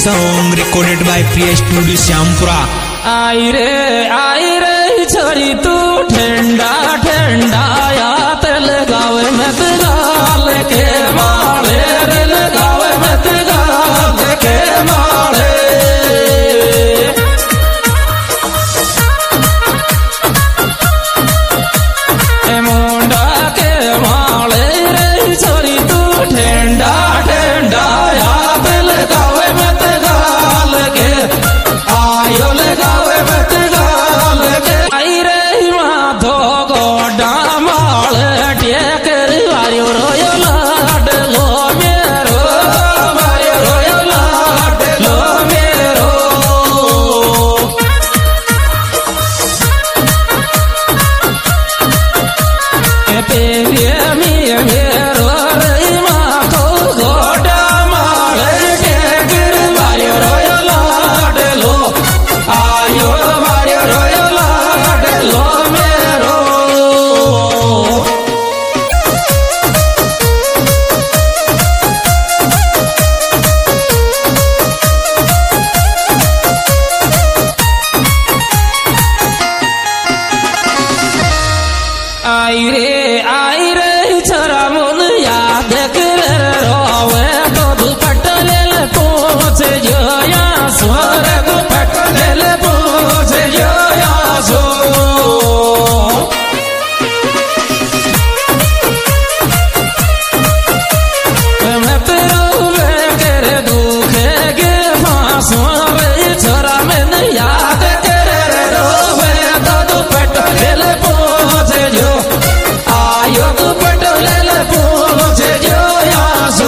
song recorded by Priya Studio Syampura. आई रे छोरी तू ठंडा ठंडा या तेल गावे में गाल के मारे रे लगावे में गाल के मारे मुंडा के माले रे छोरी तू ठंडा ठंडा या तेल गावे में गाल के आयो लगावे में गाल के आई रे माधो गोडा माल टेकर वारियो रोयो लाड लो मेरो वारियो रोयो लाड लो मेरो पेरिये मिये मेरो रे माधो गोडा माल टेकर वारियो रोयो लाड लो आयो वारियो रोयो लाड लो मेरो आई रे छोरा मुन याद कर रोवे तो दुपट ले पूछ जो या स्वर दुपट ले पूछ जो या सो मैं तेरा लेकर दुखे के फांसों रे छोरा मैंने याद कर रोवे तो दुपट ले पूछ जो आयो दुपट ले पूछ जो या सो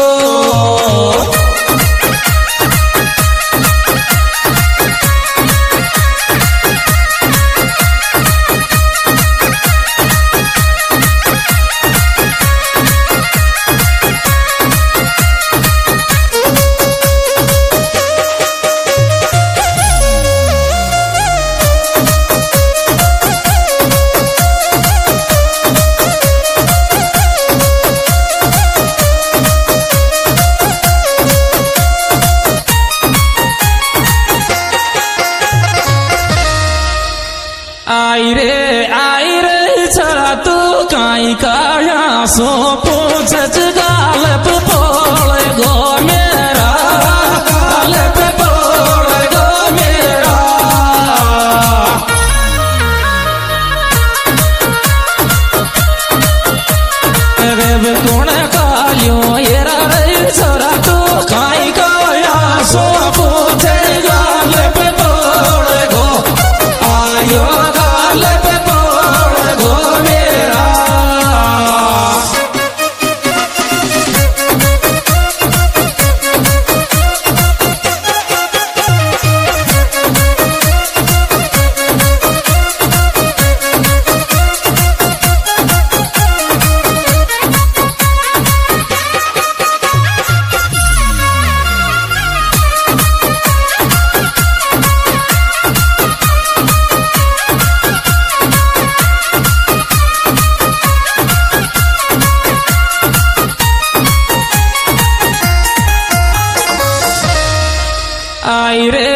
आई रे छोरा तू काई काया सो पूछ गाल पे पोले गो मेरा गाल पे पोले गो मेरा रे कौन कालियो येरा रे छोरा तू काई काया सो पूछ गाल पे पोले गो आयो गाल पे पोले गो मेरा आई रे